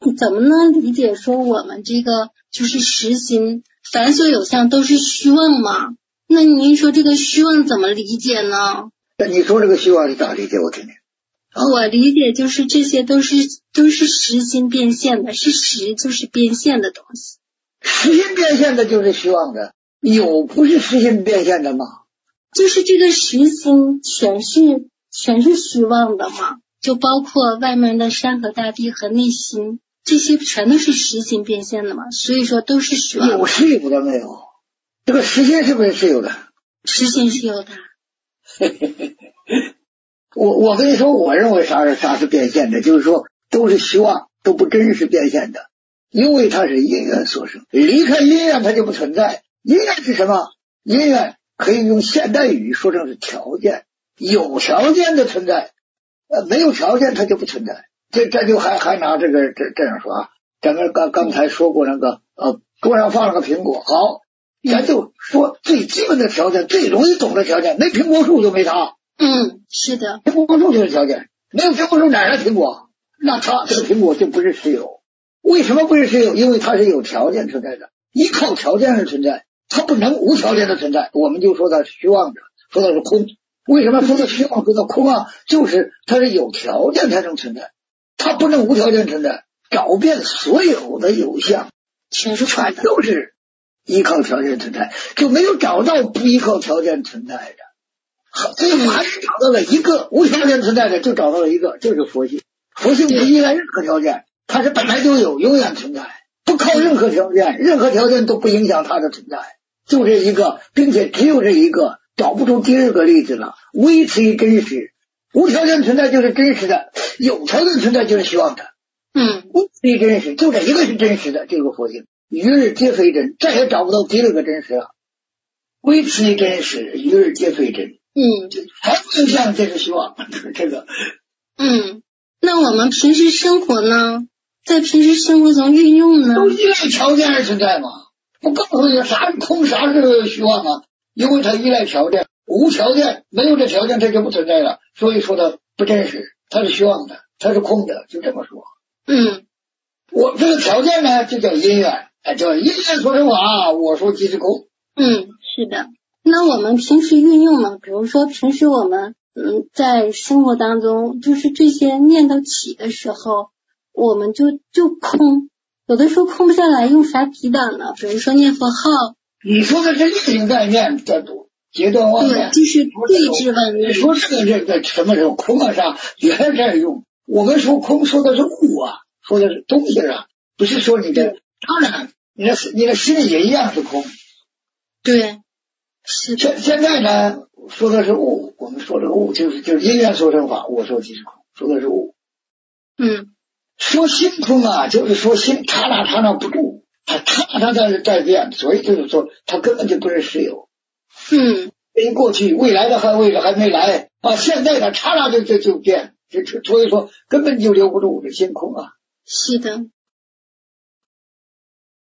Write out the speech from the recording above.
怎么能理解说我们这个就是实心凡所有相都是虚妄吗？那您说这个虚妄怎么理解呢？ 那你说这个虚妄是咋理解？我听听。 我理解就是这些都是实心变现的，是实就是变现的东西。 实心变现的就是虚妄的，有不是实心变现的吗？ 就是这个实心全是虚妄的嘛，就包括外面的山河大地和内心，这些全都是实心变现的嘛，所以说都是虚妄的。 有是有的没有？这个实心是不是是有的？ 实心是有的。 我跟你说，我认为啥是变现的，就是说都是虚妄，都不真实变现的，因为它是因缘所生，离开因缘它就不存在。因缘是什么？因缘可以用现代语说成是条件，有条件的存在，没有条件它就不存在。这就还拿这样说啊，咱们刚才说过那个桌上放了个苹果，好，咱就说最基本的条件，最容易懂的条件，没苹果树就没它。 是的， 苹果树就是条件，没有苹果树哪来苹果？那它这个苹果就不是实有。为什么不是实有？因为它是有条件存在的，依靠条件而存在，它不能无条件的存在。我们就说它是虚妄的，说它是空。为什么说它虚妄，说它空啊？就是它是有条件才能存在，它不能无条件存在。找遍所有的有相，全都是依靠条件存在，就没有找到不依靠条件存在的。最后还是找到了一个无条件存在的，就找到了一个，就是佛性。佛性不依赖任何条件，它是本来就有，永远存在，不靠任何条件，任何条件都不影响它的存在，就这一个，并且只有这一个，找不出第二个例子了。唯此一真实，无条件存在就是真实的，有条件存在就是虚妄的。唯此一真实，就这一个是真实的，这个佛性，于日皆非真，再也找不到第二个真实了。唯此一真实，于日皆非真。还不能像这个虚妄，这个。 那我们平时生活呢，在平时生活中运用呢， 都依赖条件而存在嘛。我告诉你，啥是空，啥是虚妄啊？因为它依赖条件，无条件，没有这条件，它就不存在了。所以说它不真实，它是虚妄的，它是空的，就这么说。我这个条件呢，就叫因缘，叫因缘所生法。我说即是空。 是的。那我们平时运用呢，比如说平时我们在生活当中，就是这些念头起的时候，我们就空，有的时候空不下来，用啥抵挡呢？比如说念佛号。 你说的是另一个概念叫做截断妄念， 对，就是对治妄念。 你说这个什么时候空啊啥，原来这样用。我们说空说的是物啊，说的是东西啊，不是说你的。当然，你的心里也一样是空。 对。是的。 现在呢，说的是物，我们说的物就是因缘所生法，我说即是空，说的是物。说心空啊，就是说心刹那不住，它刹那在变，所以就是说它根本就不是实有。过去未来的位置还没来啊，现在的刹那就变，所以说根本就留不住这心空啊。 是的。